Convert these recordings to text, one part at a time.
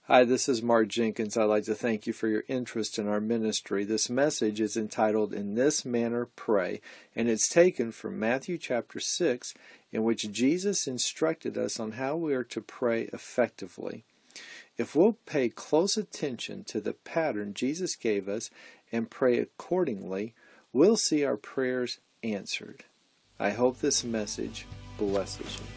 Hi, this is Mark Jenkins. I'd like to thank you for your interest in our ministry. This message is entitled, In This Manner Pray, and it's taken from Matthew chapter 6, in which Jesus instructed us on how we are to pray effectively. If we'll pay close attention to the pattern Jesus gave us and pray accordingly, we'll see our prayers answered. I hope this message blesses you.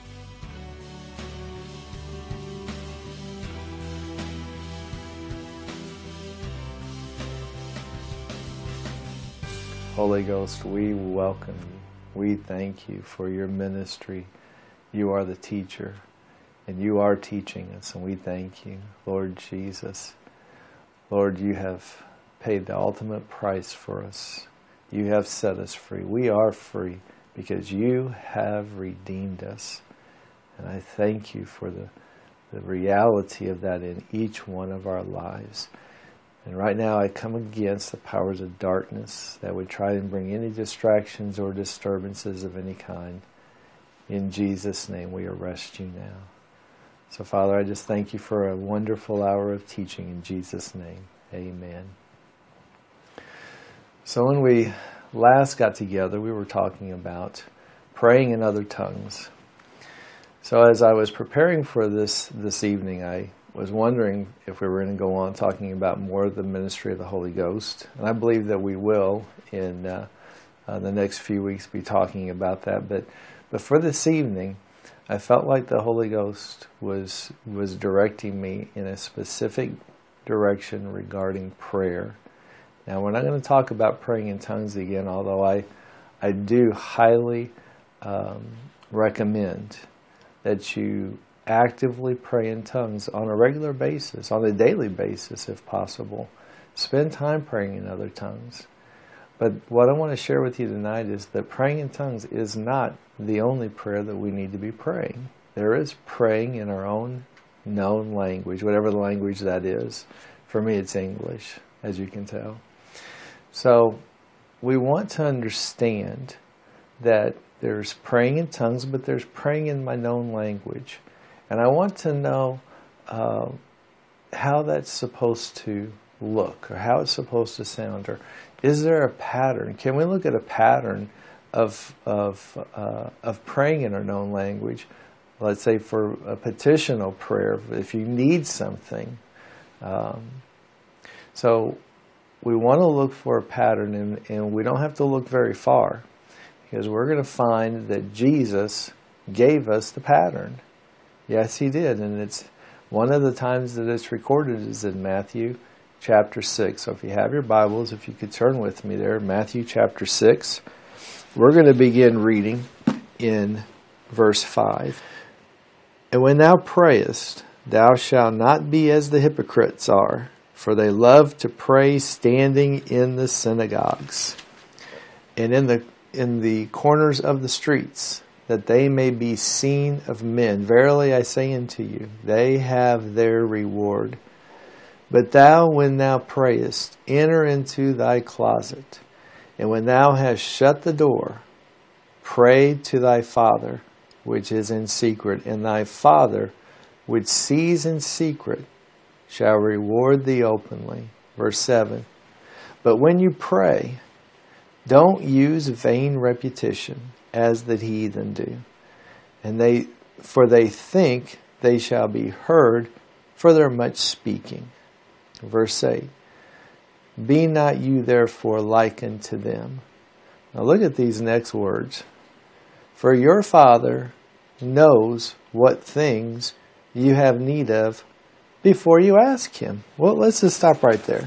Holy Ghost, we welcome you. We thank you for your ministry. You are the teacher, and you are teaching us, and we thank you, Lord Jesus. Lord, you have paid the ultimate price for us. You have set us free. We are free because you have redeemed us. And I thank you for the reality of that in each one of our lives. And right now I come against the powers of darkness that would try and bring any distractions or disturbances of any kind. In Jesus' name we arrest you now. So Father, I just thank you for a wonderful hour of teaching in Jesus' name. Amen. So when we last got together, we were talking about praying in other tongues. So as I was preparing for this evening, I was wondering if we were going to go on talking about more of the ministry of the Holy Ghost. And I believe that we will in the next few weeks be talking about that. But for this evening, I felt like the Holy Ghost was directing me in a specific direction regarding prayer. Now, we're not going to talk about praying in tongues again, although I do highly recommend that you actively pray in tongues on a regular basis, on a daily basis if possible. Spend time praying in other tongues. But what I want to share with you tonight is that praying in tongues is not the only prayer that we need to be praying. There is praying in our own known language, whatever the language that is. For me, it's English, as you can tell. So we want to understand that there's praying in tongues, but there's praying in my known language. And I want to know how that's supposed to look, or how it's supposed to sound, or is there a pattern? Can we look at a pattern of praying in our known language? Let's say for a petitional prayer, if you need something. So we want to look for a pattern, and we don't have to look very far, because we're going to find that Jesus gave us the pattern. Yes, he did, and it's one of the times that it's recorded is in Matthew chapter 6. So if you have your Bibles, if you could turn with me there, Matthew chapter 6. We're going to begin reading in verse 5. And when thou prayest, thou shalt not be as the hypocrites are, for they love to pray standing in the synagogues and in the corners of the streets, that they may be seen of men. Verily I say unto you, they have their reward. But thou, when thou prayest, enter into thy closet, and when thou hast shut the door, pray to thy Father, which is in secret, and thy Father, which sees in secret, shall reward thee openly. Verse 7. But when you pray, don't use vain repetition, as the heathen do. For they think they shall be heard for their much speaking. Verse 8. Be not you therefore like unto them. Now look at these next words. For your Father knows what things you have need of before you ask him. Well, let's just stop right there.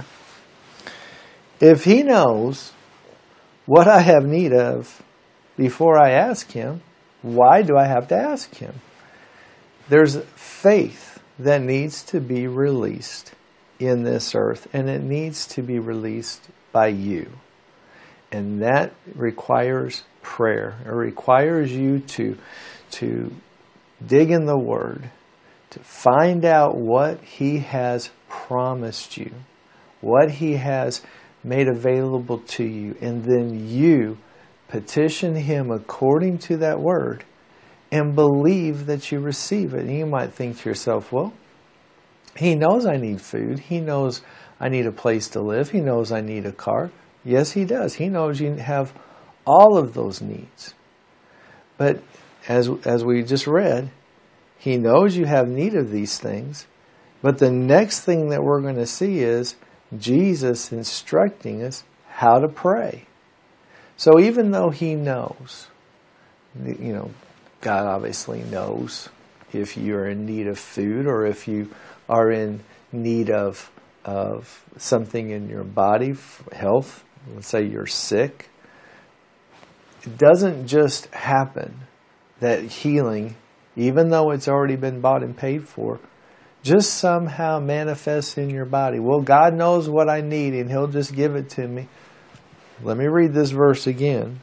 If he knows what I have need of before I ask him, why do I have to ask him? There's faith that needs to be released in this earth, and it needs to be released by you. And that requires prayer. It requires you to dig in the Word, to find out what he has promised you, what he has made available to you, and then you petition him according to that word and believe that you receive it. And you might think to yourself, well, He knows I need food. He knows I need a place to live. He knows I need a car. Yes, He does. He knows you have all of those needs. But as we just read, He knows you have need of these things. But the next thing that we're going to see is Jesus instructing us how to pray. So even though He knows, God obviously knows if you're in need of food or if you are in need of something in your body, health. Let's say you're sick. It doesn't just happen that healing, even though it's already been bought and paid for, just somehow manifests in your body. Well, God knows what I need and He'll just give it to me. Let me read this verse again.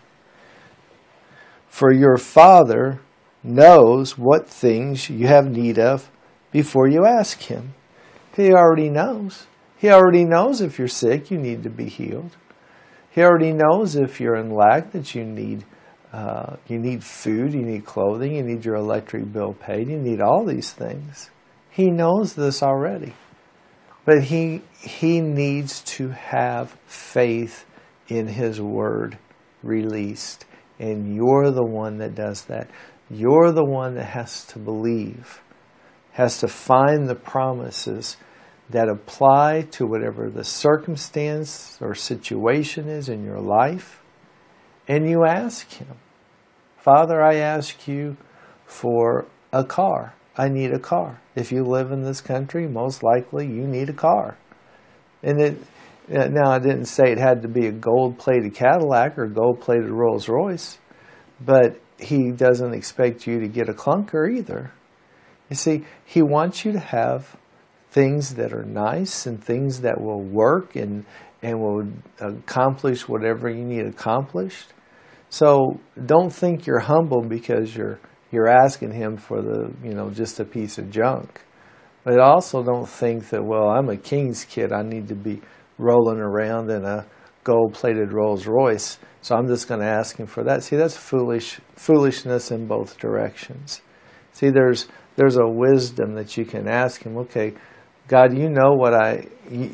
For your Father knows what things you have need of before you ask Him. He already knows. He already knows if you're sick, you need to be healed. He already knows if you're in lack that you need food, you need clothing, you need your electric bill paid, you need all these things. He knows this already. But He needs to have faith in His Word released. And you're the one that does that. You're the one that has to believe, has to find the promises that apply to whatever the circumstance or situation is in your life. And you ask Him, Father, I ask you for a car. I need a car. If you live in this country, most likely you need a car. And now I didn't say it had to be a gold-plated Cadillac or gold-plated Rolls-Royce, but He doesn't expect you to get a clunker either. You see, He wants you to have things that are nice and things that will work and will accomplish whatever you need accomplished. So don't think you're humble because you're asking Him for just a piece of junk. But also don't think that, well, I'm a king's kid. I need to be rolling around in a gold-plated Rolls Royce, so I'm just going to ask Him for that. See, that's foolishness in both directions. See, there's a wisdom that you can ask Him. Okay, God, you know what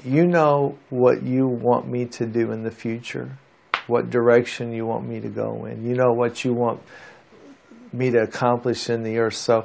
you want me to do in the future, what direction you want me to go in. You know what you want me to accomplish in the earth. So,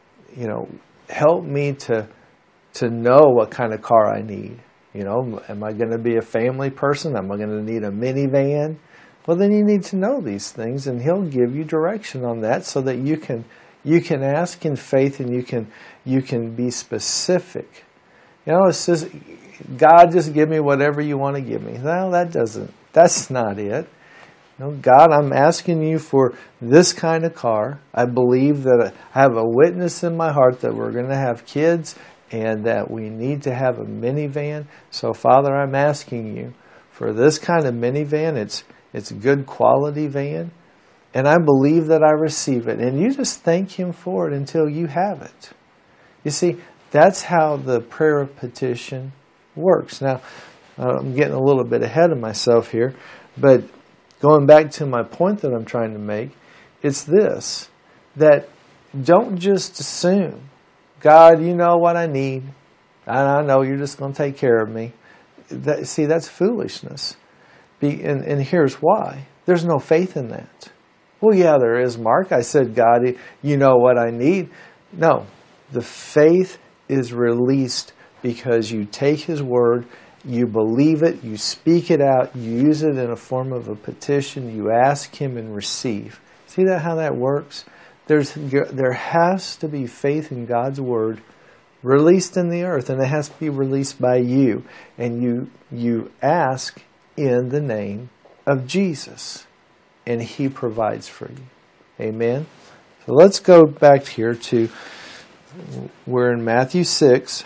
help me to know what kind of car I need. Am I going to be a family person? Am I going to need a minivan? Well, then you need to know these things, and He'll give you direction on that so that you can ask in faith and you can be specific. It's just, God, just give me whatever you want to give me. No, that's not it. God, I'm asking you for this kind of car. I believe that I have a witness in my heart that we're going to have kids and that we need to have a minivan. So, Father, I'm asking you for this kind of minivan. It's a good quality van. And I believe that I receive it. And you just thank Him for it until you have it. You see, that's how the prayer of petition works. Now, I'm getting a little bit ahead of myself here, but going back to my point that I'm trying to make, it's this, that don't just assume, God, you know what I need. I know you're just going to take care of me. That's foolishness. And here's why. There's no faith in that. Well, yeah, there is, Mark. I said, God, you know what I need. No, the faith is released because you take His word, you believe it, you speak it out, you use it in a form of a petition, you ask Him and receive. See how that works? There has to be faith in God's word released in the earth, and it has to be released by you. And you ask in the name of Jesus, and He provides for you. Amen? So let's go back here to, we're in Matthew 6,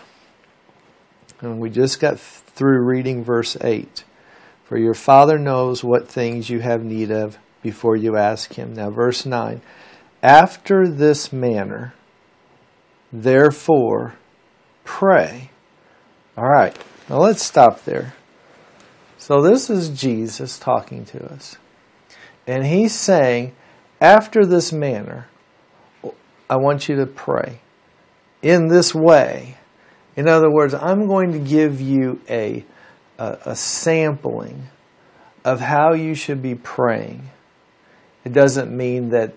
and we just got through reading verse 8. For your Father knows what things you have need of before you ask Him. Now verse 9. After this manner, therefore, pray. All right, now let's stop there. So this is Jesus talking to us. And He's saying, after this manner, I want you to pray in this way. In other words, I'm going to give you a sampling of how you should be praying. It doesn't mean that,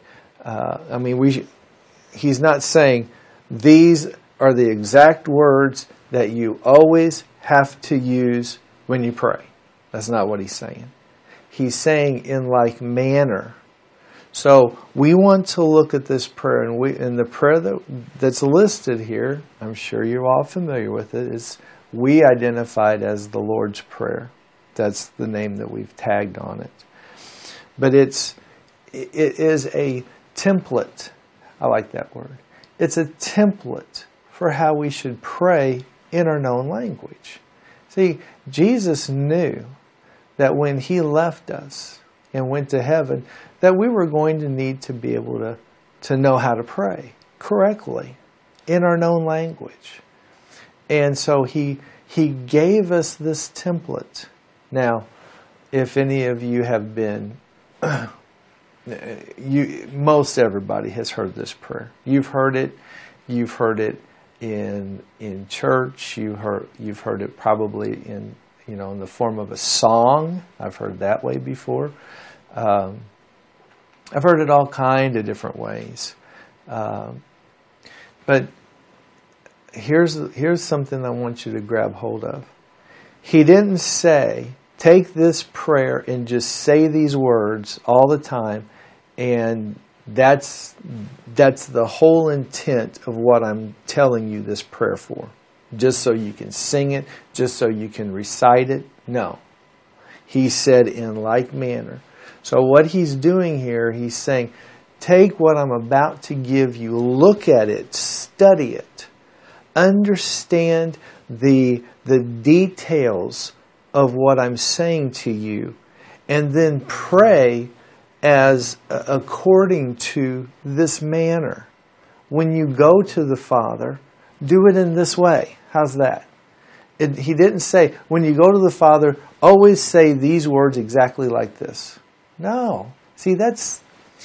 he's not saying these are the exact words that you always have to use when you pray. That's not what he's saying. He's saying in like manner. So we want to look at this prayer, and the prayer that's listed here, I'm sure you're all familiar with it, is we identified as the Lord's Prayer. That's the name that we've tagged on it. But it is a template. I like that word. It's a template for how we should pray in our known language. See, Jesus knew that when he left us and went to heaven, that we were going to need to be able to know how to pray correctly in our known language. And so he gave us this template. Now, if any of you have been, most everybody has heard this prayer. You've heard it. You've heard it in church. You've heard it probably in the form of a song. I've heard that way before. I've heard it all kind of different ways. But here's something I want you to grab hold of. He didn't say, take this prayer and just say these words all the time, and that's the whole intent of what I'm telling you this prayer for. Just so you can sing it, just so you can recite it. No. He said in like manner. So what he's doing here, he's saying, take what I'm about to give you, look at it, study it, understand the details of what I'm saying to you, and then pray as according to this manner. When you go to the Father, do it in this way. How's that? He didn't say, when you go to the Father, always say these words exactly like this. No. See, that's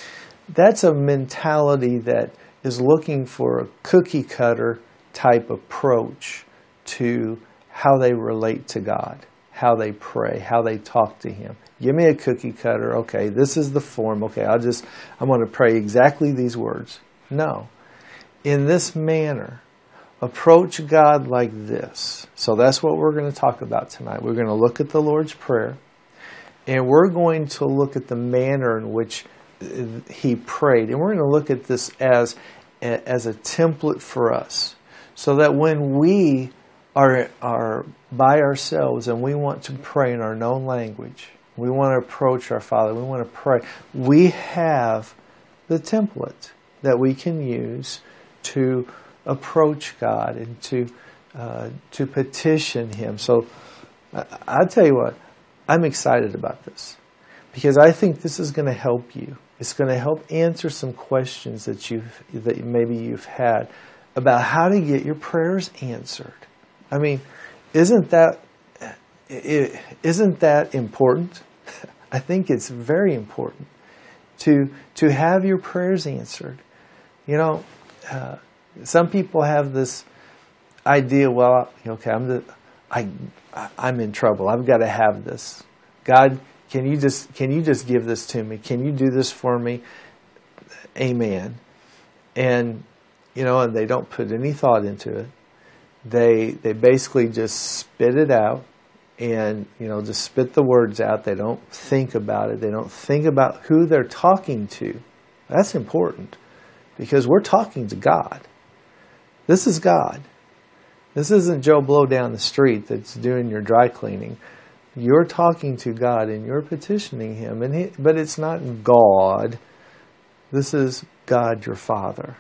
a mentality that is looking for a cookie cutter type approach to how they relate to God, how they pray, how they talk to Him. Give me a cookie cutter. Okay, this is the form. Okay, I'm going to pray exactly these words. No. In this manner, approach God like this. So that's what we're going to talk about tonight. We're going to look at the Lord's Prayer, and we're going to look at the manner in which He prayed. And we're going to look at this as a template for us, so that when we are by ourselves and we want to pray in our known language, we want to approach our Father, we want to pray, we have the template that we can use to approach God and to petition Him. So I'll tell you what, I'm excited about this, because I think this is going to help you. It's going to help answer some questions that maybe you've had about how to get your prayers answered. I mean, isn't that important? I think it's very important to have your prayers answered. You know, some people have this idea, well, okay, I'm in trouble. I've got to have this. God, can you just give this to me? Can you do this for me? Amen. And and they don't put any thought into it. They basically just spit it out, and just spit the words out. They don't think about it. They don't think about who they're talking to. That's important, because we're talking to God. This is God. This isn't Joe Blow down the street that's doing your dry cleaning. You're talking to God and you're petitioning Him, but it's not God. This is God, your Father.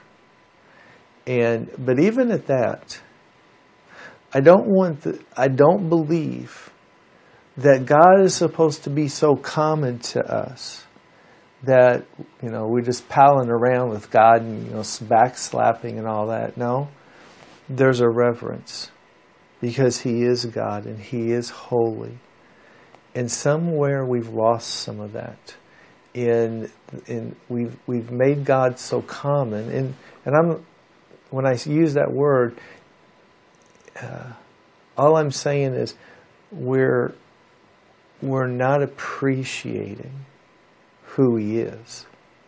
But even at that, I don't believe that God is supposed to be so common to us that we're just palling around with God and backslapping and all that. No, there's a reverence, because He is God and He is holy. And somewhere we've lost some of that. We've made God so common. And when I use that word, all I'm saying is we're not appreciating who He is.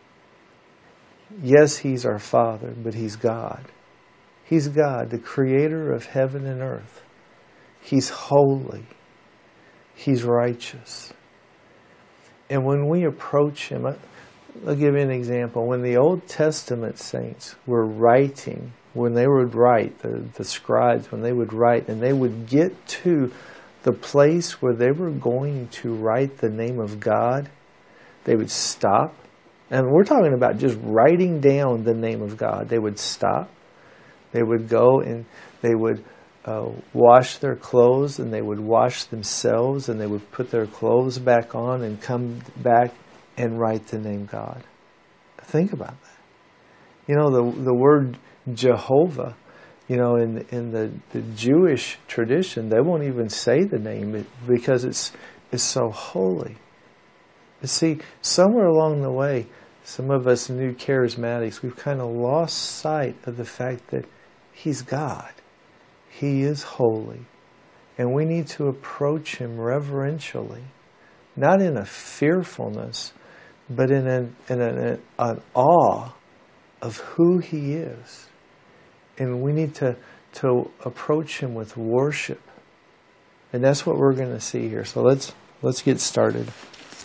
Yes, He's our Father, but He's God. He's God, the creator of heaven and earth. He's holy. He's righteous. And when we approach Him, I'll give you an example. When the Old Testament saints were writing, when they would write, the scribes, when they would write, and they would get to the place where they were going to write the name of God, they would stop. And we're talking about just writing down the name of God. They would stop. They would go and they would wash their clothes, and they would wash themselves, and they would put their clothes back on and come back and write the name God. Think about that. You know, the word Jehovah, you know, in the Jewish tradition, they won't even say the name because it's so holy. You see, somewhere along the way, some of us new charismatics, we've kind of lost sight of the fact that He's God. He is holy. And we need to approach Him reverentially, not in a fearfulness, but in an awe of who He is. And we need to approach Him with worship. And that's what we're going to see here. So let's get started.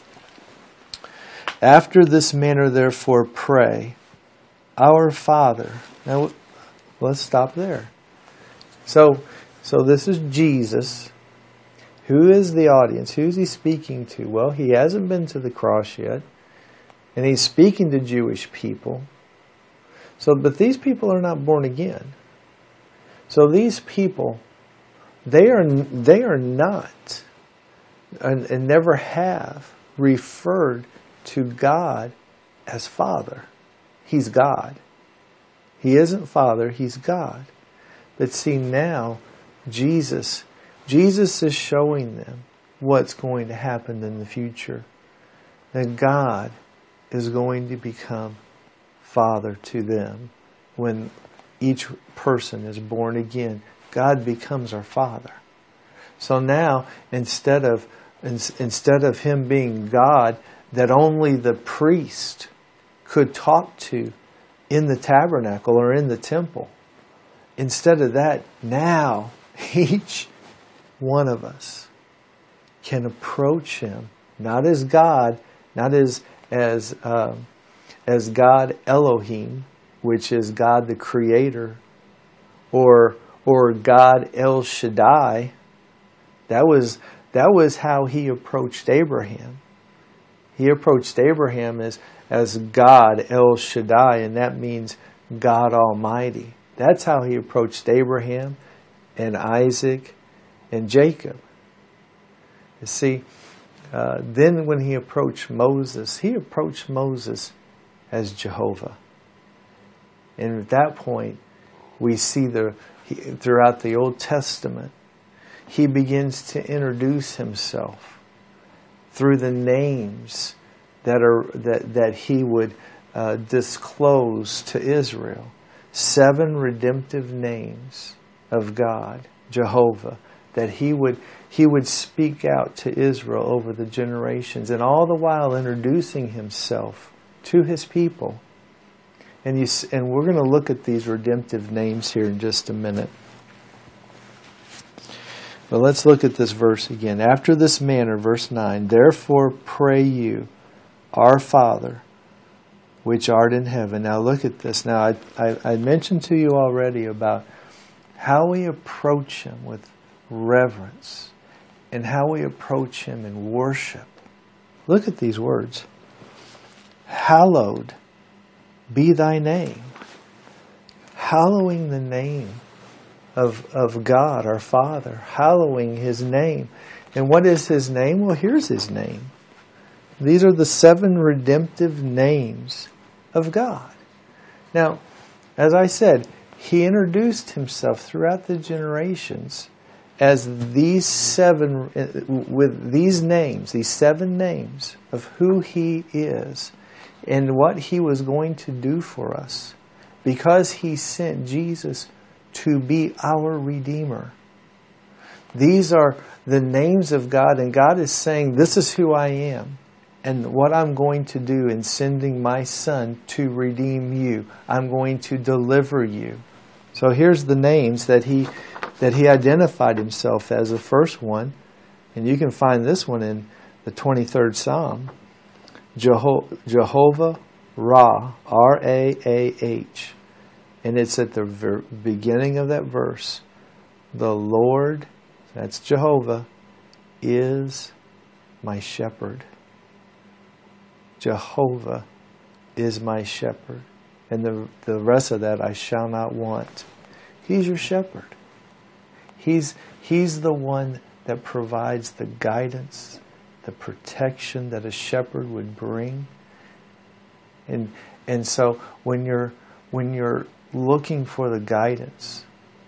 After this manner, therefore, pray, Our Father. Now, let's stop there. So this is Jesus. Who is the audience? Who's He speaking to? Well, He hasn't been to the cross yet. And He's speaking to Jewish people. But these people are not born again. So these people, they are not, and never have, referred to God as Father. He's God. He isn't Father, He's God. But see, now, Jesus is showing them what's going to happen in the future. That God is going to become Father to them. When each person is born again, God becomes our Father. So now, instead of Him being God that only the priest could talk to in the tabernacle or in the temple, instead of that, now each one of us can approach Him, not as God, not as God Elohim, which is God the Creator, or God El Shaddai. That was how He approached Abraham. He approached Abraham as God El Shaddai, and that means God Almighty. That's how He approached Abraham and Isaac and Jacob. You see, then when He approached Moses as Jehovah. And at that point, we see throughout the Old Testament, He begins to introduce Himself through the names that He would disclose to Israel. 7 redemptive names of God, Jehovah, that He would speak out to Israel over the generations, and all the while introducing Himself to His people. And we're going to look at these redemptive names here in just a minute. But let's look at this verse again. After this manner, verse 9, Therefore pray you, Our Father, which art in heaven. Now look at this. Now I mentioned to you already about how we approach Him with reverence and how we approach Him in worship. Look at these words. Hallowed be thy name. Hallowing the name of God, our Father. Hallowing His name. And what is His name? Well, here's His name. These are the 7 redemptive names of God. Now, as I said, He introduced Himself throughout the generations as these 7, with these names, these 7 names of who He is and what He was going to do for us, because He sent Jesus to be our Redeemer. These are the names of God, and God is saying, this is who I am, and what I'm going to do in sending my Son to redeem you. I'm going to deliver you. So here's the names that he identified himself as. The first one, and you can find this one in the 23rd Psalm, Jehovah Ra, R-A-A-H. And it's at the beginning of that verse. The Lord, that's Jehovah, is my shepherd. Jehovah is my shepherd. And the rest of that, I shall not want. He's your shepherd. He's the one that provides the guidance, the protection that a shepherd would bring. And so when you're looking for the guidance,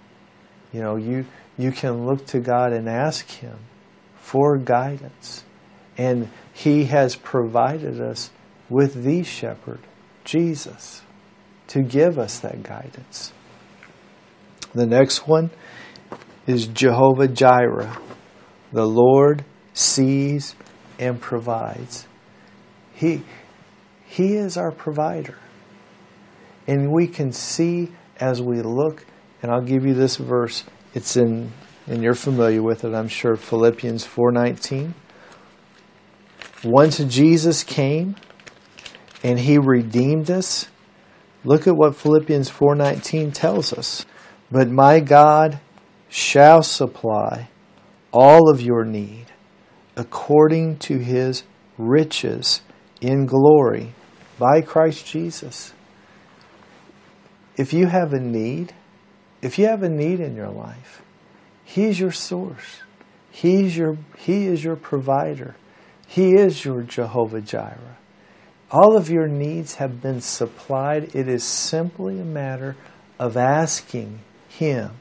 you can look to God and ask Him for guidance. And He has provided us with the shepherd, Jesus, to give us that guidance. The next one is Jehovah Jireh. The Lord sees and provides. He is our provider. And we can see as we look, and I'll give you this verse. It's and you're familiar with it, I'm sure, Philippians 4:19. Once Jesus came and He redeemed us, look at what Philippians 4:19 tells us. But my God shall supply all of your need according to His riches in glory by Christ Jesus. If you have a need in your life, He's your source. He is your provider. He is your Jehovah Jireh. All of your needs have been supplied. It is simply a matter of asking Him,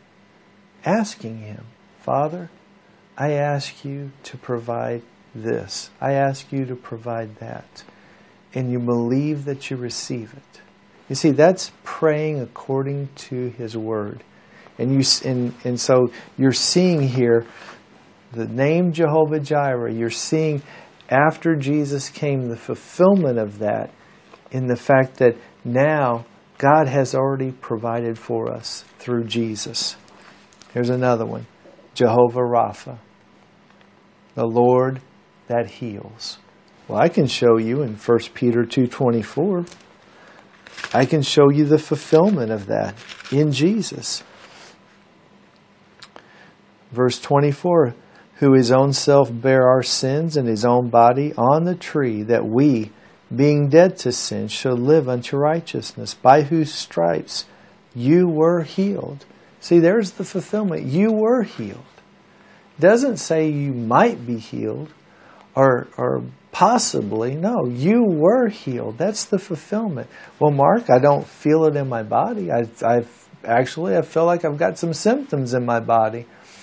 Father, I ask you to provide this. I ask you to provide that. And you believe that you receive it. You see, that's praying according to His Word. And so you're seeing here the name Jehovah Jireh. You're seeing after Jesus came the fulfillment of that in the fact that now God has already provided for us through Jesus. Here's another one. Jehovah Rapha. The Lord that heals. Well, I can show you in 1 Peter 2:24. I can show you the fulfillment of that in Jesus. Verse 24, who His own self bare our sins in His own body on the tree, that we, being dead to sin, should live unto righteousness, by whose stripes you were healed. See, there's the fulfillment. You were healed. It doesn't say you might be healed or possibly. No, you were healed. That's the fulfillment. Well, Mark, I don't feel it in my body. I feel like I've got some symptoms in my body.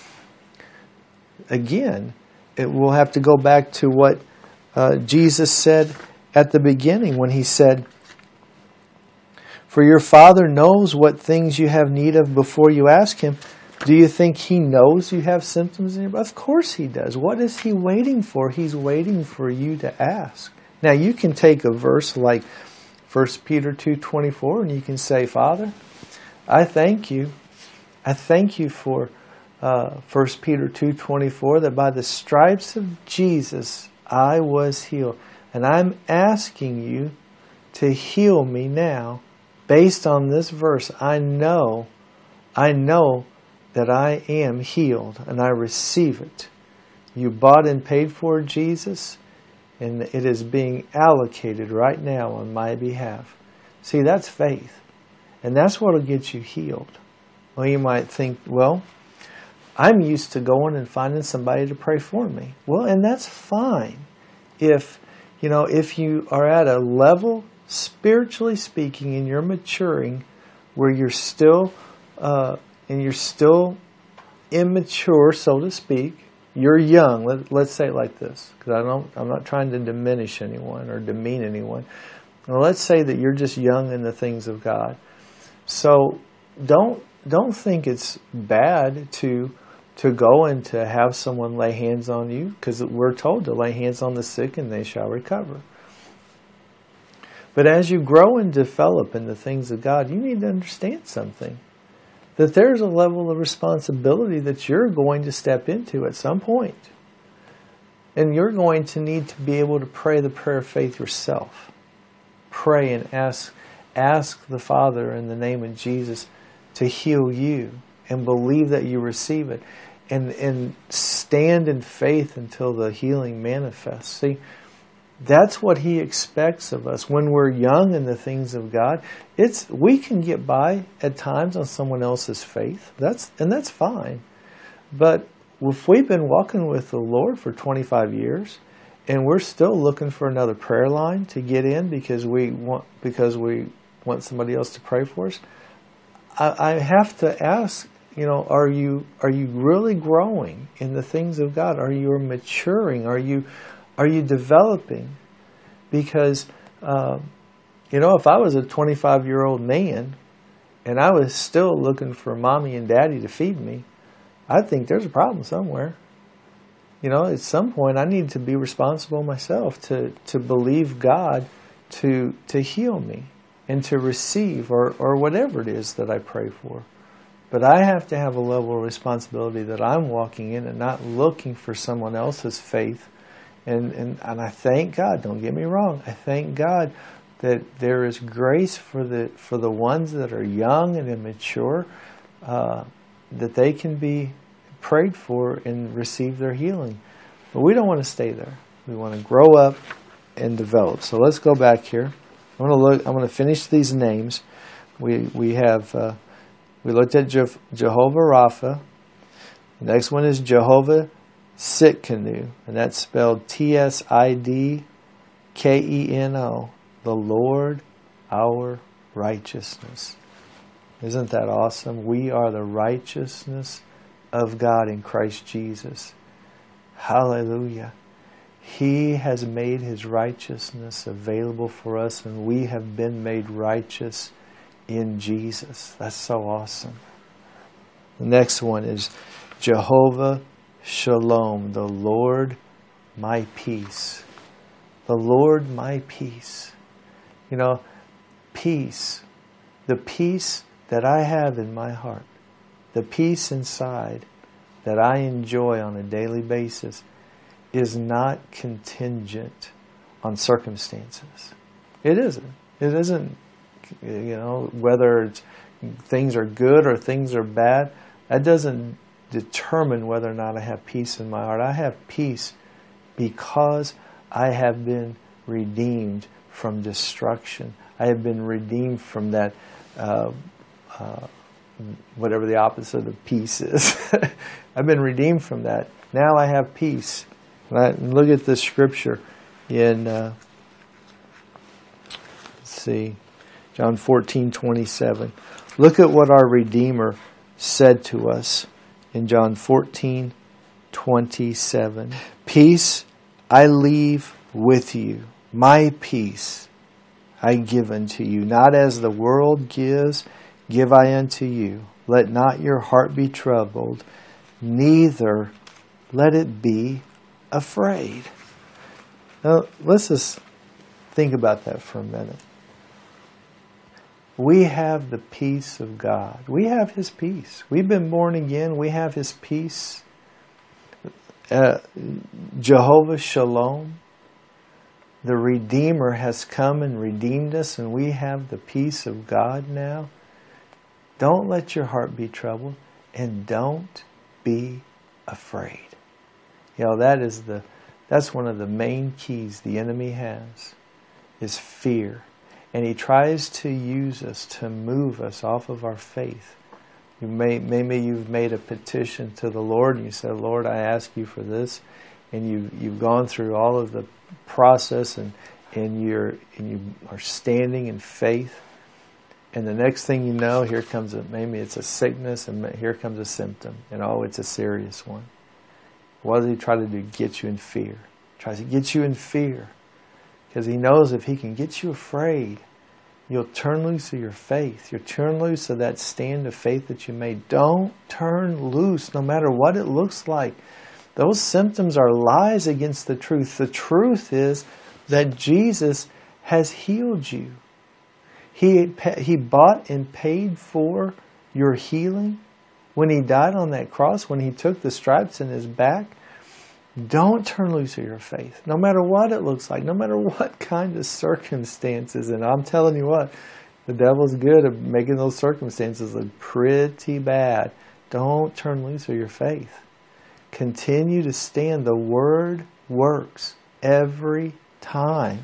Again, it will have to go back to what Jesus said at the beginning when He said, for your Father knows what things you have need of before you ask Him. Do you think He knows you have symptoms in your body? Of course He does. What is He waiting for? He's waiting for you to ask. Now you can take a verse like 1 Peter 2:24 and you can say, Father, I thank you. I thank you for 1 Peter 2:24 that by the stripes of Jesus I was healed. And I'm asking you to heal me now. Based on this verse, I know that I am healed and I receive it. You bought and paid for Jesus, and it is being allocated right now on my behalf. See, that's faith. And that's what will get you healed. Well, you might think, well, I'm used to going and finding somebody to pray for me. Well, and that's fine. If you are at a level, spiritually speaking, and you're maturing, where you're still immature, so to speak. You're young. Let's say it like this, because I'm not trying to diminish anyone or demean anyone. Well, let's say that you're just young in the things of God. So don't think it's bad to to go and to have someone lay hands on you, because we're told to lay hands on the sick and they shall recover. But as you grow and develop in the things of God, you need to understand something. That there's a level of responsibility that you're going to step into at some point. And you're going to need to be able to pray the prayer of faith yourself. Pray and ask the Father in the name of Jesus to heal you, and believe that you receive it. And stand in faith until the healing manifests. See, that's what He expects of us. When we're young in the things of God, we can get by at times on someone else's faith. That's fine. But if we've been walking with the Lord for 25 years and we're still looking for another prayer line to get in because we want somebody else to pray for us, I have to ask, are you really growing in the things of God? Are you maturing? Are you developing? Because, if I was a 25-year-old man and I was still looking for mommy and daddy to feed me, I think there's a problem somewhere. At some point I need to be responsible myself to believe God to heal me and to receive or whatever it is that I pray for. But I have to have a level of responsibility that I'm walking in and not looking for someone else's faith. And I thank God, don't get me wrong, I thank God that there is grace for the ones that are young and immature, that they can be prayed for and receive their healing. But we don't want to stay there. We want to grow up and develop. So let's go back here. I'm going to finish these names. We looked at Jehovah Rapha. The next one is Jehovah Tsidkenu, and that's spelled Tsidkeno, the Lord our righteousness. Isn't that awesome? We are the righteousness of God in Christ Jesus. Hallelujah. He has made His righteousness available for us, and we have been made righteous in Jesus. That's so awesome. The next one is Jehovah Shalom, the Lord my peace. The Lord my peace. Peace. The peace that I have in my heart, the peace inside that I enjoy on a daily basis, is not contingent on circumstances. It isn't. It isn't, whether things are good or things are bad. That doesn't determine whether or not I have peace in my heart. I have peace because I have been redeemed from destruction. I have been redeemed from that, whatever the opposite of peace is. I've been redeemed from that. Now I have peace. Look at this scripture in, let's see, John 14:27. Look at what our Redeemer said to us in John 14:27. Peace I leave with you. My peace I give unto you. Not as the world gives, give I unto you. Let not your heart be troubled, neither let it be afraid. Now, let's just think about that for a minute. We have the peace of God. We have His peace. We've been born again. We have His peace. Jehovah Shalom, the Redeemer, has come and redeemed us, and we have the peace of God now. Don't let your heart be troubled, and don't be afraid. That's one of the main keys the enemy has, is fear. And he tries to use us to move us off of our faith. Maybe you've made a petition to the Lord and you said, Lord, I ask you for this. And you've gone through all of the process and you are standing in faith. And the next thing you know, here comes maybe it's a sickness, and here comes a symptom. And it's a serious one. What does he try to do? Get you in fear. He tries to get you in fear. Because he knows if he can get you afraid, You'll turn loose of your faith. You'll turn loose of that stand of faith that you made. Don't turn loose, no matter what it looks like. Those symptoms are lies against the truth. The truth is that Jesus has healed you. He bought and paid for your healing when He died on that cross, when He took the stripes in His back. Don't turn loose of your faith, no matter what it looks like, no matter what kind of circumstances. And I'm telling you what, the devil's good at making those circumstances look pretty bad. Don't turn loose of your faith. Continue to stand. The Word works every time.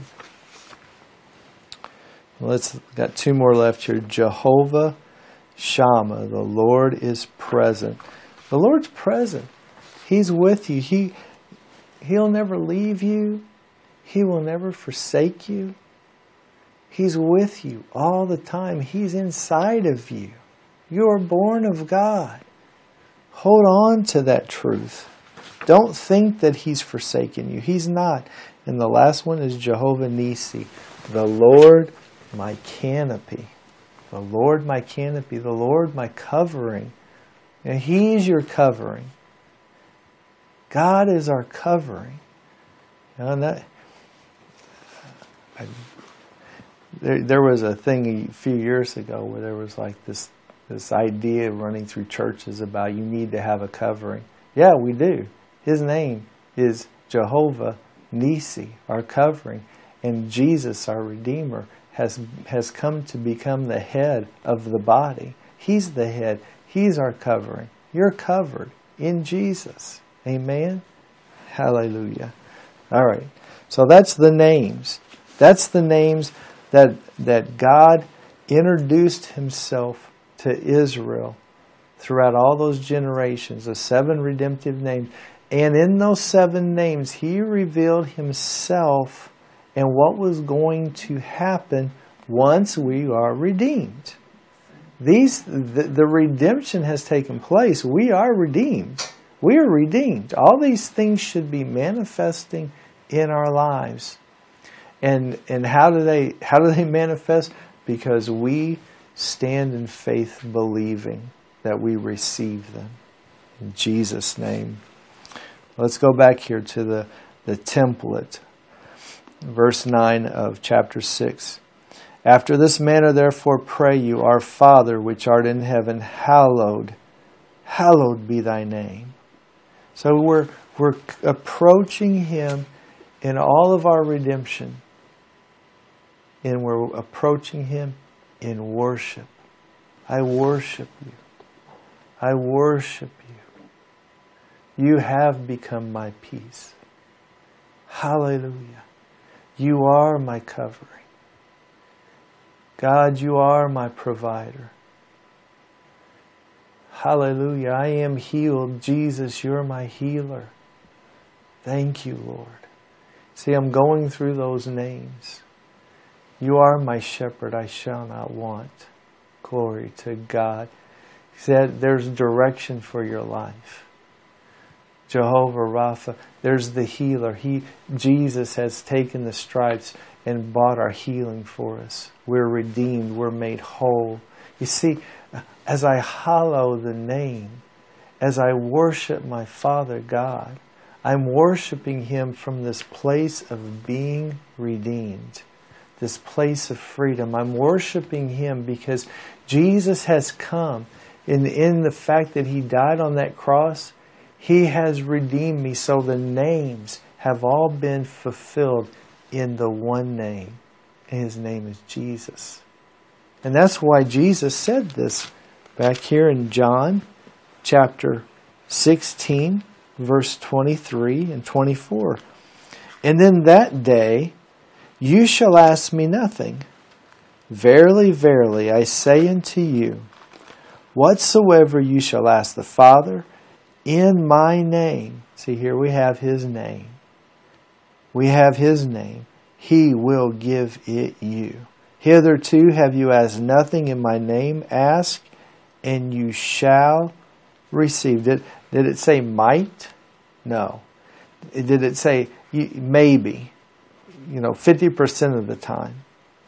Got two more left here. Jehovah Shammah, the Lord is present. The Lord's present. He's with you. He'll never leave you. He will never forsake you. He's with you all the time. He's inside of you. You are born of God. Hold on to that truth. Don't think that He's forsaken you. He's not. And the last one is Jehovah Nissi, the Lord my canopy. The Lord my canopy. The Lord my covering. And He's your covering. God is our covering. And there was a thing a few years ago where there was like this idea running through churches about you need to have a covering. Yeah, we do. His name is Jehovah Nissi, our covering. And Jesus, our Redeemer, has come to become the head of the body. He's the head. He's our covering. You're covered in Jesus. Amen? Hallelujah. All right. So that's the names. That's the names that God introduced Himself to Israel throughout all those generations, the 7 redemptive names. And in those 7 names, He revealed Himself and what was going to happen once we are redeemed. The redemption has taken place. We are redeemed. We are redeemed. All these things should be manifesting in our lives. And how do they manifest? Because we stand in faith believing that we receive them. In Jesus' name. Let's go back here to the template. Verse 9 of chapter 6. After this manner therefore pray you, Our Father which art in heaven, hallowed be thy name. So we're approaching Him in all of our redemption. And we're approaching Him in worship. I worship you. I worship you. You have become my peace. Hallelujah. You are my covering. God, you are my provider. Hallelujah. I am healed. Jesus, you're my healer. Thank you, Lord. See, I'm going through those names. You are my shepherd. I shall not want. Glory to God. He said there's direction for your life. Jehovah Rapha, there's the healer. Jesus has taken the stripes and bought our healing for us. We're redeemed. We're made whole. You see, as I hallow the name, as I worship my Father God, I'm worshiping Him from this place of being redeemed, this place of freedom. I'm worshiping Him because Jesus has come. In the fact that He died on that cross, He has redeemed me. So the names have all been fulfilled in the one name. And His name is Jesus. And that's why Jesus said this back here in John chapter 16, verse 23 and 24. And in that day you shall ask me nothing. Verily, verily, I say unto you, whatsoever you shall ask the Father in my name. See, here we have His name. We have His name. He will give it you. Hitherto have you asked nothing in my name. Ask, and you shall receive. Did it say might? No. Did it say maybe? 50% of the time.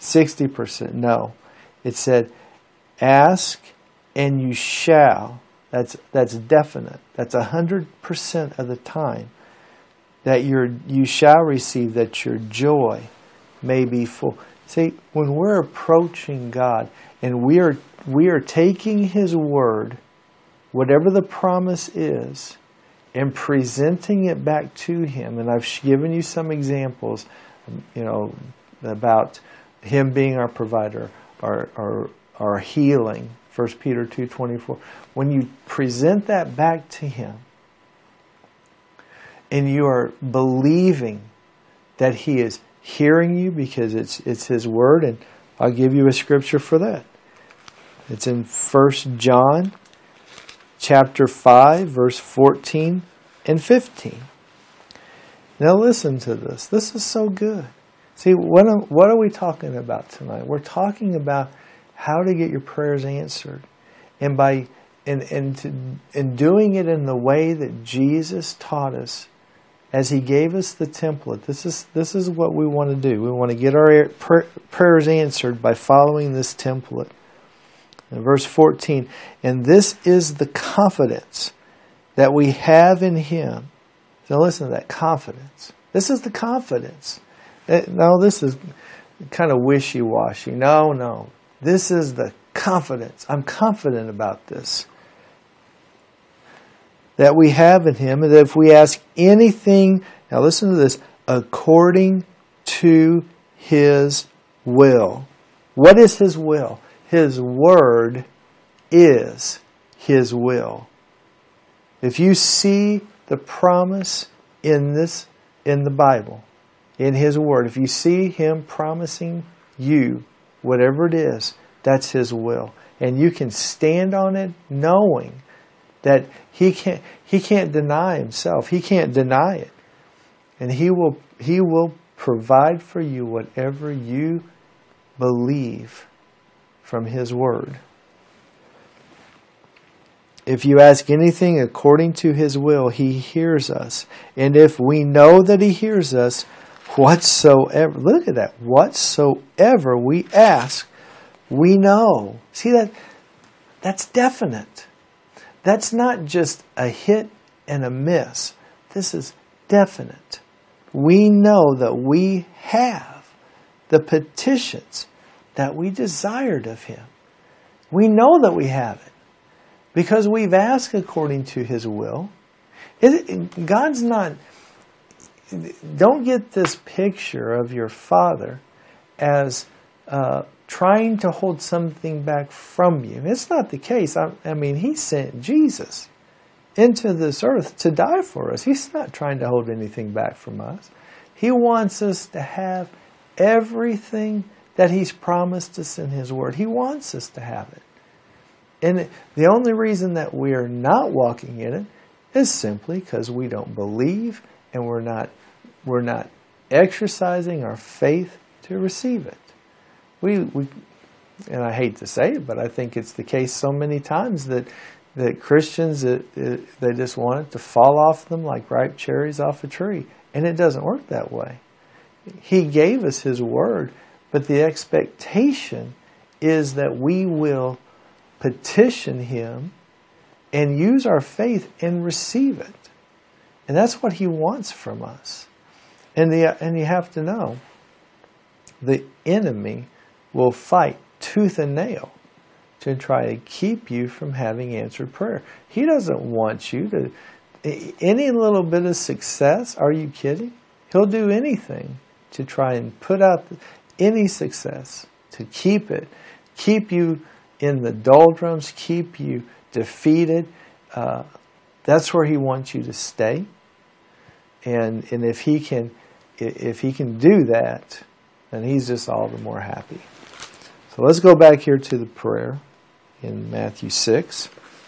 60%? No. It said, ask and you shall. That's definite. That's 100% of the time that you shall receive, that your joy may be full. See, when we're approaching God and we are taking His word, whatever the promise is, and presenting it back to Him, and I've given you some examples, about Him being our provider, our healing, 1 Peter 2:24. When you present that back to Him, and you are believing that He is hearing you because it's His word, and I'll give you a scripture for that. It's in 1 John chapter 5, verse 14 and 15. Now listen to this. This is so good. See, what are we talking about tonight? We're talking about how to get your prayers answered. And by doing it in the way that Jesus taught us, as He gave us the template. This is what we want to do. We want to get our prayers answered by following this template. In verse 14, and this is the confidence that we have in Him. So listen to that, confidence. This is the confidence. No, this is kind of wishy-washy. No. This is the confidence. I'm confident about this. That we have in Him, and that if we ask anything, now listen to this, according to His will. What is His will? His word is His will. If you see the promise in the Bible, in His word, if you see Him promising you whatever it is, that's His will. And you can stand on it knowing that He can't deny Himself. He can't deny it. And He will provide for you whatever you believe from His word. If you ask anything according to His will, He hears us. And if we know that He hears us, whatsoever, look at that, whatsoever we ask, we know. See that's definite. That's not just a hit and a miss. This is definite. We know that we have the petitions that we desired of Him. We know that we have it because we've asked according to His will. God's not... Don't get this picture of your Father as trying to hold something back from you. It's not the case. I mean, He sent Jesus into this earth to die for us. He's not trying to hold anything back from us. He wants us to have everything that He's promised us in His Word. He wants us to have it. And the only reason that we are not walking in it is simply because we don't believe and we're not exercising our faith to receive it. We and I hate to say it, but I think it's the case so many times that Christians, they just want it to fall off them like ripe cherries off a tree. And it doesn't work that way. He gave us His word, but the expectation is that we will petition Him and use our faith and receive it. And that's what He wants from us. And you have to know, the enemy will fight tooth and nail to try to keep you from having answered prayer. He doesn't want you to... Any little bit of success, are you kidding? He'll do anything to try and put out any success, to keep you in the doldrums, keep you defeated. That's where he wants you to stay. And if he can do that, then he's just all the more happy. So let's go back here to the prayer in Matthew 6.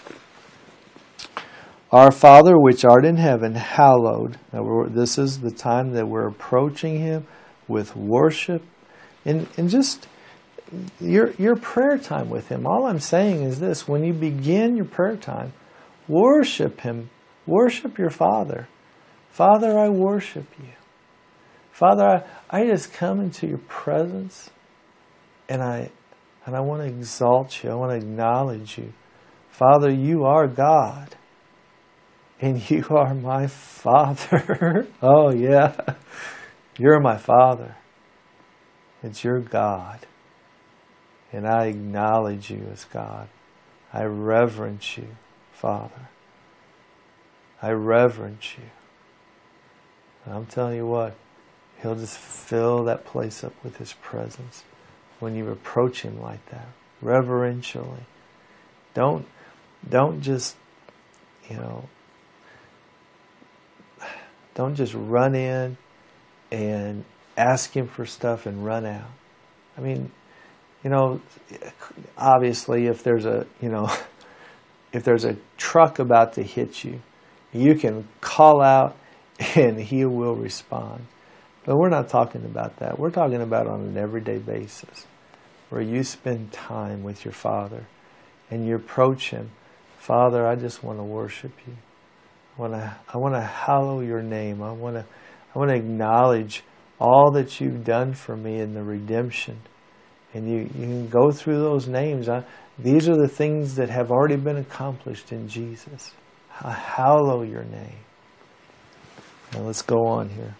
Our Father, which art in heaven, hallowed. Now this is the time that we're approaching him with worship and just your prayer time with him. All I'm saying is this: when you begin your prayer time, worship him. Worship your Father. Father, I worship you. Father, I just come into your presence And I want to exalt you. I want to acknowledge you. Father, you are God. And you are my Father. Oh, yeah. You're my Father. It's your God. And I acknowledge you as God. I reverence you, Father. I reverence you. And I'm telling you what, He'll just fill that place up with His presence when you approach Him like that, reverentially. Don't just, don't just run in and ask Him for stuff and run out. I mean, obviously if there's a truck about to hit you, you can call out and He will respond. But we're not talking about that. We're talking about on an everyday basis where you spend time with your Father and you approach Him. Father, I just want to worship you. I want to hallow your name. I want to acknowledge all that you've done for me in the redemption. And you can go through those names. These are the things that have already been accomplished in Jesus. I hallow your name. Now let's go on here.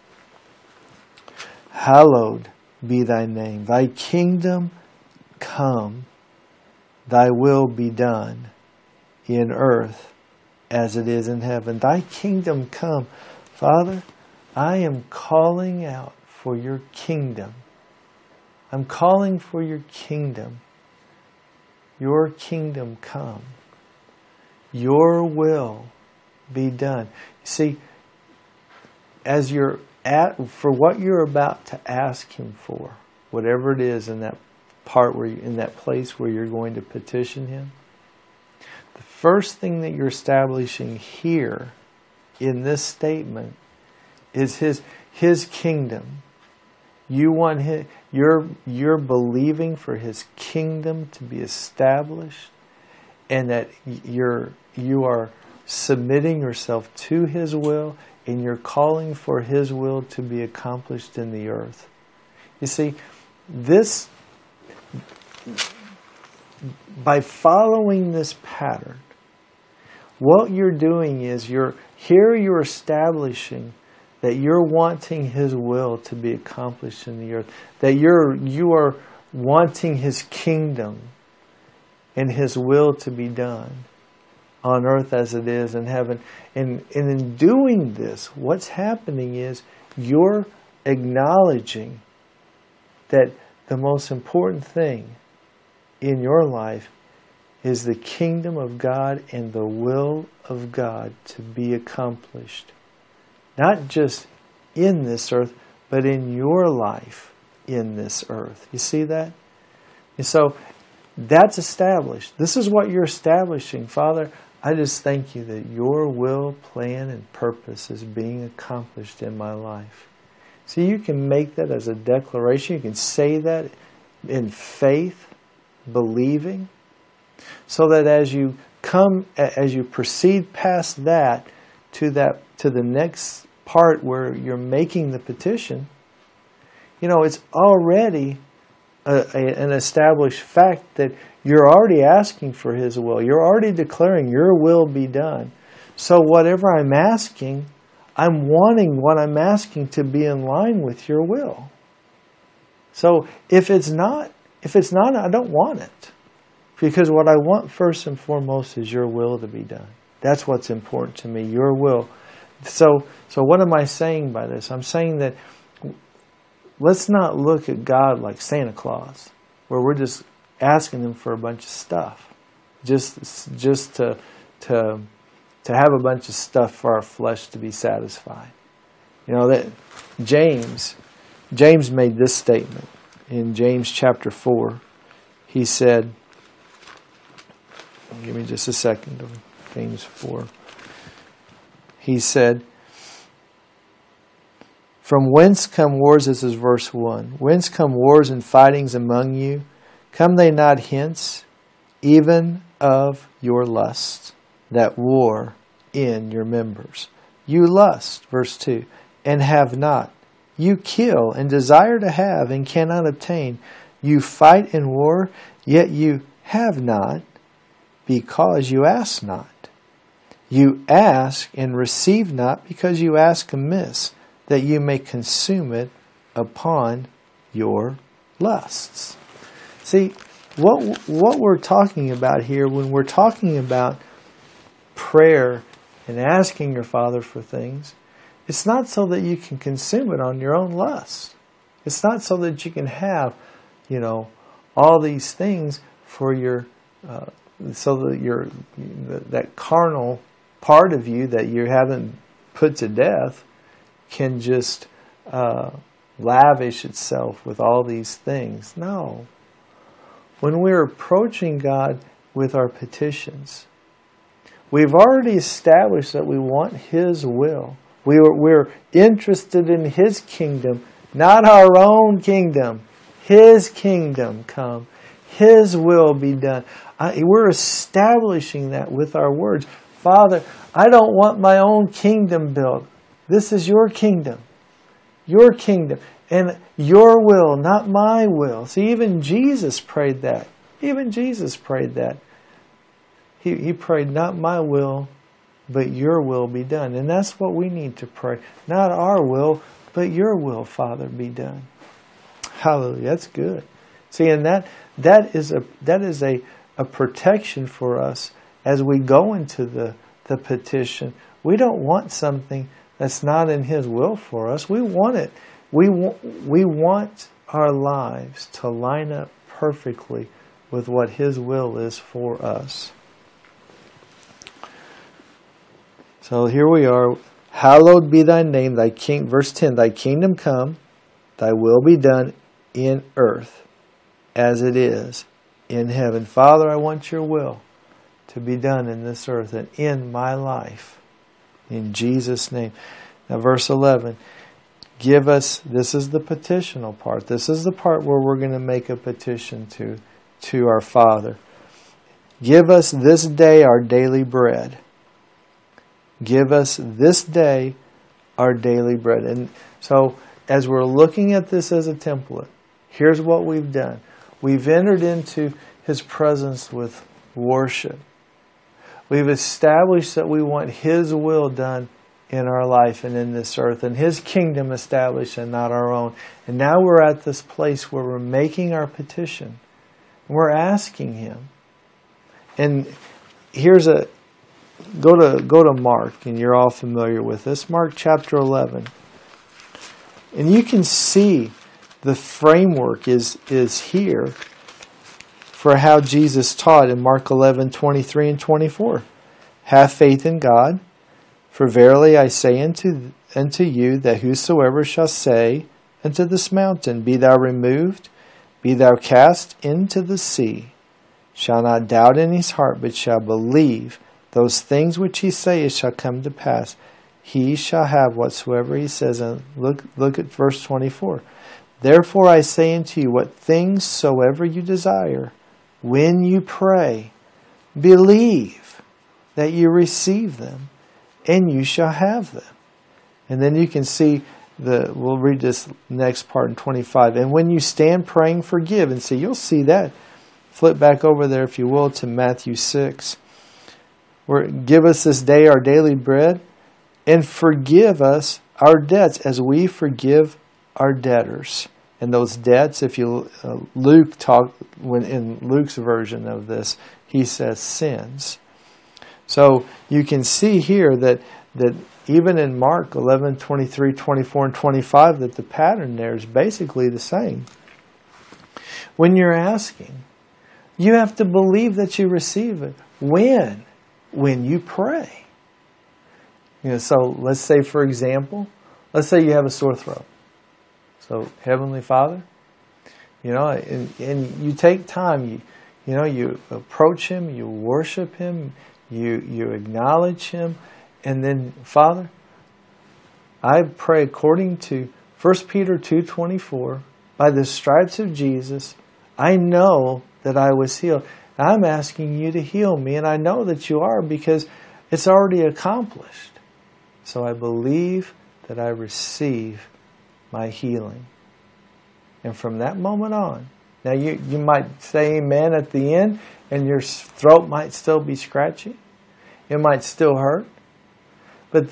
Hallowed be thy name. Thy kingdom come. Thy will be done in earth as it is in heaven. Thy kingdom come. Father, I am calling out for your kingdom. I'm calling for your kingdom. Your kingdom come. Your will be done. See, as you're for what you're about to ask Him for, whatever it is in that part in that place where you're going to petition Him, the first thing that you're establishing here in this statement is His kingdom. You want you're believing for His kingdom to be established, and that you are submitting yourself to His will, and you're calling for His will to be accomplished in the earth. You see, by following this pattern, what you're doing is you're establishing that you're wanting His will to be accomplished in the earth, that you are wanting His kingdom and His will to be done on earth as it is in heaven. And in doing this, what's happening is you're acknowledging that the most important thing in your life is the kingdom of God and the will of God to be accomplished. Not just in this earth, but in your life in this earth. You see that? And so that's established. This is what you're establishing. Father, I just thank you that your will, plan, and purpose is being accomplished in my life. See, you can make that as a declaration. You can say that in faith, believing, so that as you proceed past that to the next part where you're making the petition, it's already an established fact that you're already asking for His will. You're already declaring your will be done. So whatever I'm asking, I'm wanting what I'm asking to be in line with your will. So if it's not, I don't want it. Because what I want first and foremost is your will to be done. That's what's important to me, your will. So what am I saying by this? I'm saying that let's not look at God like Santa Claus, where we're just asking Him for a bunch of stuff, just to have a bunch of stuff for our flesh to be satisfied. That James made this statement in James chapter 4. He said, give me just a second of James 4. He said, from whence come wars, this is verse 1. Whence come wars and fightings among you? Come they not hence, even of your lust, that war in your members? You lust, verse 2, and have not. You kill and desire to have and cannot obtain. You fight in war, yet you have not, because you ask not. You ask and receive not, because you ask amiss, that you may consume it upon your lusts. See, what we're talking about here, when we're talking about prayer and asking your Father for things, it's not so that you can consume it on your own lust. It's not so that you can have, all these things for your, so that that carnal part of you that you haven't put to death can just lavish itself with all these things. No. When we're approaching God with our petitions, we've already established that we want His will. We're interested in His kingdom, not our own kingdom. His kingdom come. His will be done. We're establishing that with our words. Father, I don't want my own kingdom built. This is your kingdom. Your kingdom. And your will, not my will. See, even Jesus prayed that. Even Jesus prayed that. He prayed, not my will, but your will be done. And that's what we need to pray. Not our will, but your will, Father, be done. Hallelujah. That's good. See, and that is a protection for us as we go into the petition. We don't want something that's not in His will for us. We want it. We want our lives to line up perfectly with what His will is for us. So here we are. Hallowed be thy name, thy king. Verse 10, thy kingdom come, thy will be done in earth as it is in heaven. Father, I want your will to be done in this earth and in my life. In Jesus' name. Now verse 11. Give us, this is the petitional part. This is the part where we're going to make a petition to our Father. Give us this day our daily bread. Give us this day our daily bread. And so as we're looking at this as a template, here's what we've done. We've entered into His presence with worship. We've established that we want His will done in our life and in this earth, and His kingdom established and not our own. And now we're at this place where we're making our petition. We're asking Him. And here's go to Mark, and you're all familiar with this. Mark chapter 11. And you can see the framework is here for how Jesus taught in Mark 11:23 and 24. Have faith in God. For verily I say unto you, that whosoever shall say unto this mountain, be thou removed, be thou cast into the sea, shall not doubt in his heart, but shall believe those things which he saith shall come to pass, he shall have whatsoever he says. And look at verse 24. Therefore I say unto you, what things soever you desire, when you pray, believe that you receive them, and you shall have them. And then you can see we'll read this next part in 25. And when you stand praying, forgive. And see, you'll see that. Flip back over there, if you will, to Matthew 6. Where, give us this day our daily bread, and forgive us our debts as we forgive our debtors. And those debts, if you in Luke's version of this, he says sins. So you can see here that even in Mark 11:23, 24, and 25, that the pattern there is basically the same. When you're asking, you have to believe that you receive it. When you pray. So let's say, for example, let's say you have a sore throat. So, Heavenly Father, and you take time, you approach Him, you worship Him, you acknowledge Him, and then, Father, I pray according to 1 Peter 2:24, by the stripes of Jesus, I know that I was healed. I'm asking you to heal me, and I know that you are because it's already accomplished. So I believe that I receive my healing. And from that moment on, Now you might say amen at the end, and your throat might still be scratchy. It might still hurt. But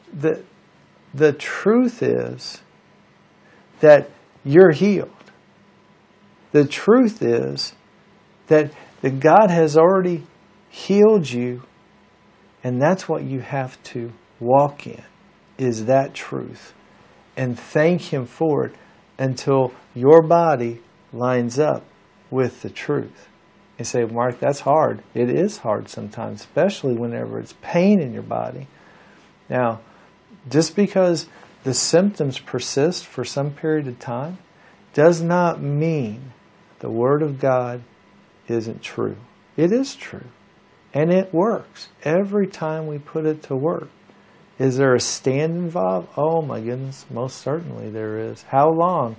the truth is that you're healed. The truth is that God has already healed you, and that's what you have to walk in, is that truth. And thank Him for it until your body lines up with the truth. You say, Mark, that's hard. It is hard sometimes, especially whenever it's pain in your body. Now, just because the symptoms persist for some period of time does not mean the Word of God isn't true. It is true. And it works every time we put it to work. Is there a stand involved? Oh my goodness, most certainly there is. How long?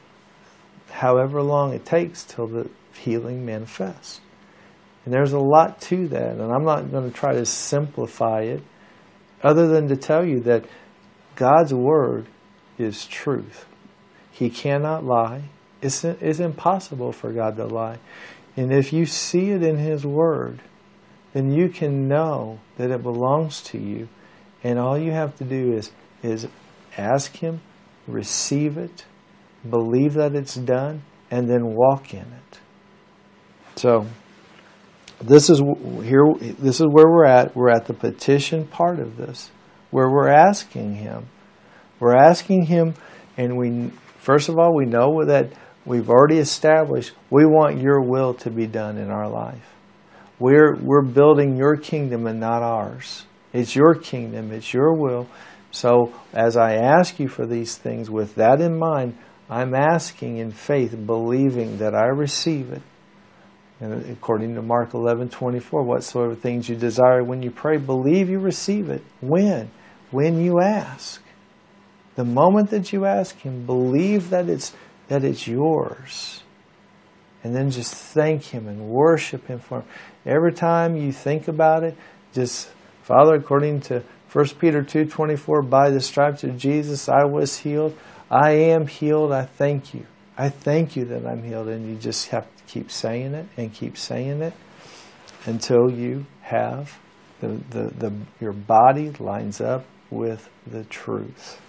However long it takes till the healing manifests. And there's a lot to that, and I'm not going to try to simplify it other than to tell you that God's Word is truth. He cannot lie. It's impossible for God to lie. And if you see it in His Word, then you can know that it belongs to you. And all you have to do is ask Him, receive it, believe that it's done, and then walk in it. So, this is where we're at. We're at the petition part of this, where we're asking Him. We're asking Him, and first of all, we know that we've already established we want Your will to be done in our life. We're building Your kingdom and not ours. It's Your kingdom, it's Your will. So as I ask You for these things with that in mind, I'm asking in faith, believing that I receive it. And according to Mark 11:24, whatsoever things you desire when you pray, believe you receive it. When? When you ask. The moment that you ask Him, believe that it's yours. And then just thank Him and worship Him for it. Every time you think about it, just, Father, according to 1 Peter 2:24, by the stripes of Jesus I was healed. I am healed. I thank You. I thank You that I'm healed. And you just have to keep saying it and keep saying it until you have your body lines up with the truth.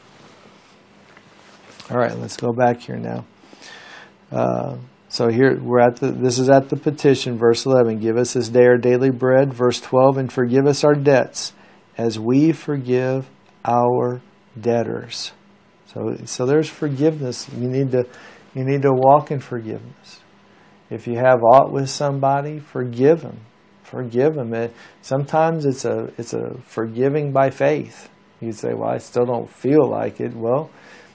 All right, let's go back here now. So here this is at the petition, verse 11. Give us this day our daily bread. Verse 12, and forgive us our debts as we forgive our debtors. So there's forgiveness. You need to walk in forgiveness. If you have aught with somebody, forgive them. Forgive them. Sometimes it's a forgiving by faith. You say, well, I still don't feel like it. Well,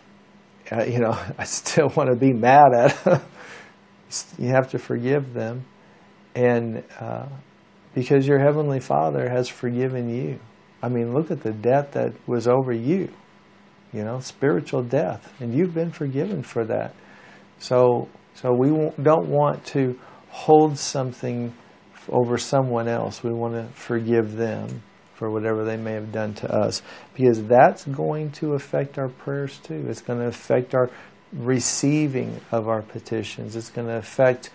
I still want to be mad at them. You have to forgive them, and because your Heavenly Father has forgiven you. I mean, look at the debt that was over you, spiritual death, and you've been forgiven for that. So we don't want to hold something over someone else. We want to forgive them for whatever they may have done to us, because that's going to affect our prayers too. It's going to affect our receiving of our petitions. It's going to affect,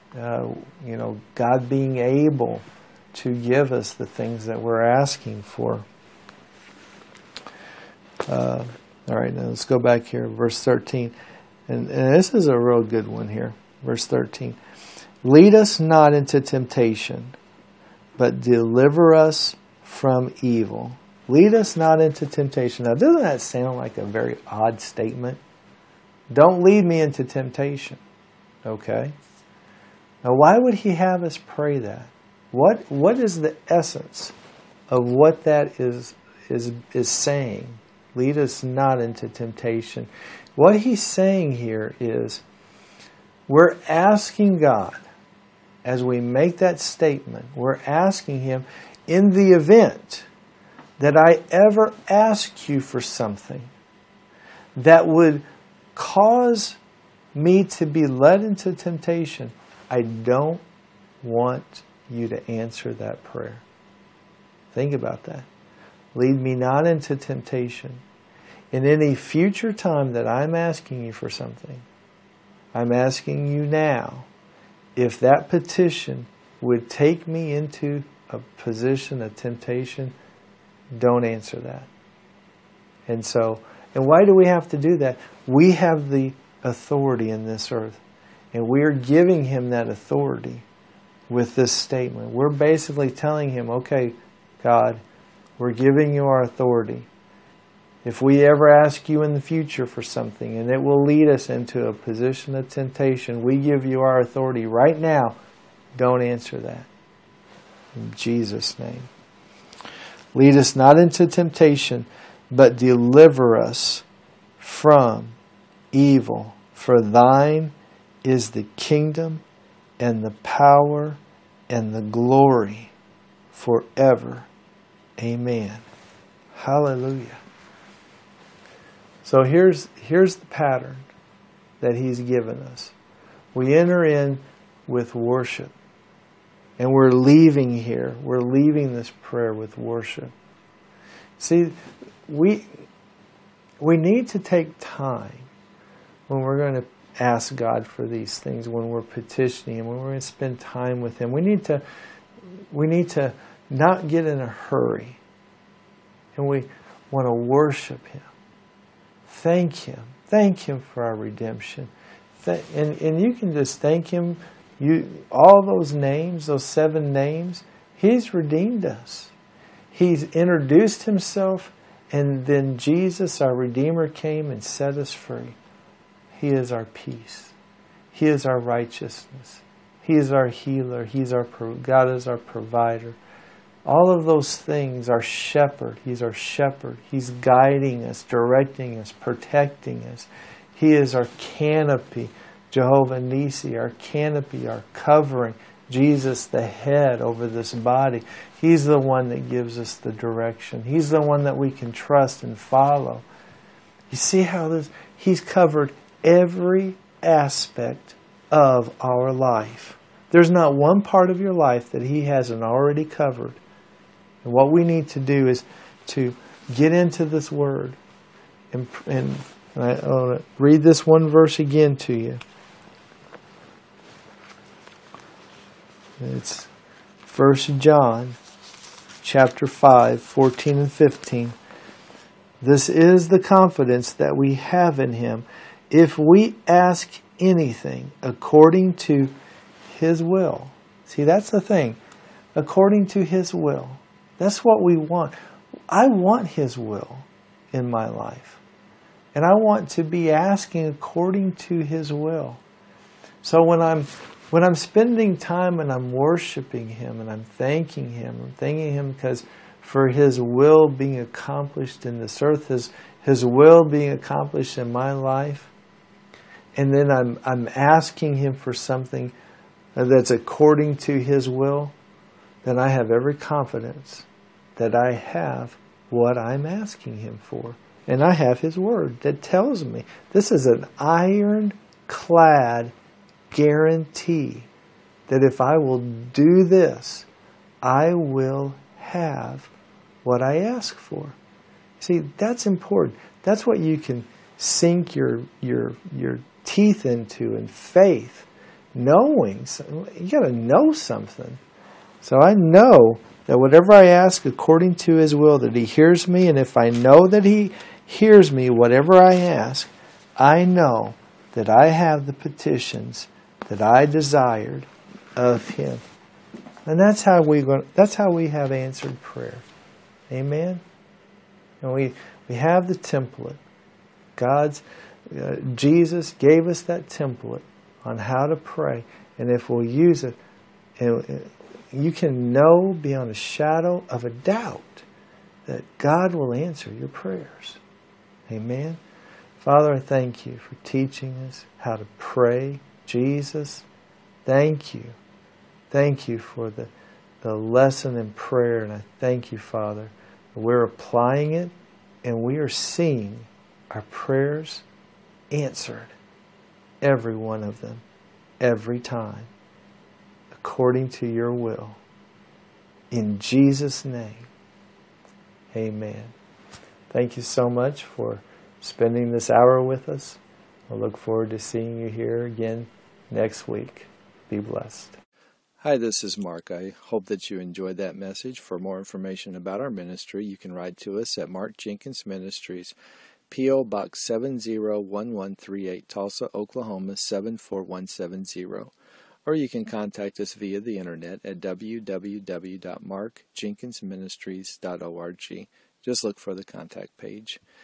God being able to give us the things that we're asking for. All right, now let's go back here, verse 13. And this is a real good one here. Verse 13. Lead us not into temptation, but deliver us from evil. Lead us not into temptation. Now, doesn't that sound like a very odd statement? Don't lead me into temptation. Okay? Now, why would He have us pray that? What is the essence of what that is saying? Lead us not into temptation. What He's saying here is, we're asking God, as we make that statement, we're asking Him, in the event that I ever ask You for something that would cause me to be led into temptation, I don't want You to answer that prayer. Think about that. Lead me not into temptation. In any future time that I'm asking You for something, I'm asking you now, if that petition would take me into a position, a temptation, don't answer that. And why do we have to do that? We have the authority in this earth. And we're giving him that authority with this statement. We're basically telling him, okay, God, we're giving you our authority. If we ever ask you in the future for something and it will lead us into a position of temptation, we give you our authority right now. Don't answer that. In Jesus' name. Lead us not into temptation, but deliver us from evil. For thine is the kingdom and the power and the glory forever. Amen. Hallelujah. So here's the pattern that he's given us. We enter in with worship. And we're leaving here. We're leaving this prayer with worship. See, we need to take time when we're going to ask God for these things, when we're petitioning Him, when we're going to spend time with Him. We need to not get in a hurry. And we want to worship Him. Thank Him. Thank Him for our redemption. And you can just thank Him. All those names, those 7 names, He's redeemed us. He's introduced Himself, and then Jesus, our Redeemer, came and set us free. He is our peace. He is our righteousness. He is our healer. God is our provider. All of those things, our shepherd. He's our shepherd. He's guiding us, directing us, protecting us. He is our canopy. Jehovah Nissi, our canopy, our covering. Jesus, the head over this body. He's the one that gives us the direction. He's the one that we can trust and follow. You see how He's covered every aspect of our life. There's not one part of your life that He hasn't already covered. And what we need to do is to get into this Word. And I want to read this one verse again to you. It's 1 John chapter 5, 14 and 15. This is the confidence that we have in Him. If we ask anything according to His will. See, that's the thing. According to His will. That's what we want. I want His will in my life. And I want to be asking according to His will. So when I'm spending time and I'm worshiping Him and I'm thanking Him because for His will being accomplished in this earth, His will being accomplished in my life, and then I'm asking Him for something that's according to His will, then I have every confidence that I have what I'm asking Him for. And I have His Word that tells me this is an ironclad guarantee that if I will do this, I will have what I ask for. See, that's important. That's what you can sink your teeth into in faith, knowing. You got to know something. So I know that whatever I ask according to His will, that He hears me, and if I know that He hears me, whatever I ask, I know that I have the petitions that I desired of Him. And that's how we have answered prayer. Amen? And we have the template. Jesus gave us that template on how to pray. And if we'll use it, you can know beyond a shadow of a doubt that God will answer your prayers. Amen? Father, I thank You for teaching us how to pray. Jesus, thank You. Thank You for the lesson in prayer. And I thank You, Father, that we're applying it and we are seeing our prayers answered. Every one of them. Every time. According to Your will. In Jesus' name. Amen. Thank you so much for spending this hour with us. I look forward to seeing you here again next week. Be blessed. Hi, this is Mark. I hope that you enjoyed that message. For more information about our ministry, you can write to us at Mark Jenkins Ministries, P.O. Box 701138, Tulsa, Oklahoma 74170. Or you can contact us via the internet at www.markjenkinsministries.org. Just look for the contact page.